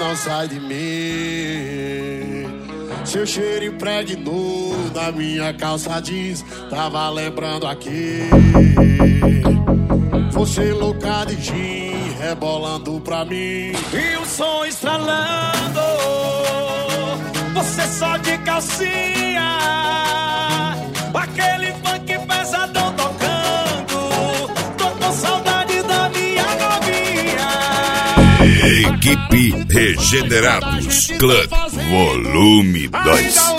não sai de mim. Seu cheiro impregnou na minha calça jeans, tava lembrando aqui. Você louca de gin, rebolando pra mim. E o som estralando, você só de calcinha. Aquele funk pesadão tocando, tô com saudade da minha novinha. Equipe Regenerados Club Volume 2.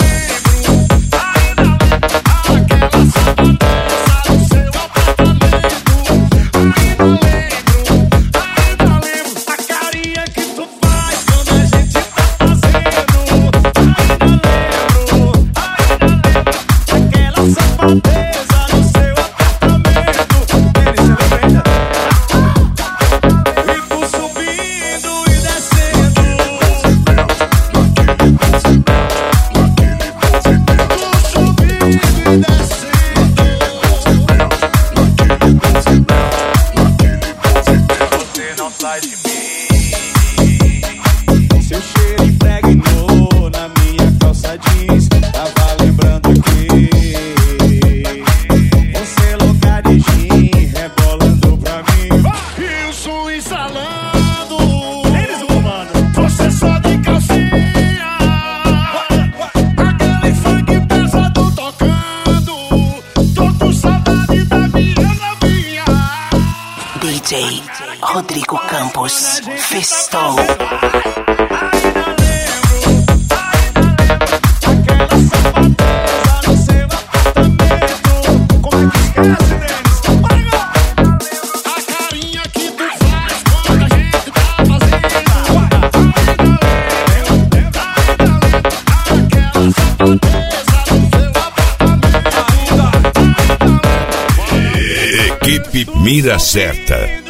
Seu cheiro impregnou na minha calça jeans, tava lembrando aqui. Você louca de gin, rebolando pra mim. E o som instalando, eles mano, você só de calcinha. Aquele funk pesado tocando, tô com saudade da minha novinha. DJ Rodrigo Campos, Festou. Equipe Mira Certa.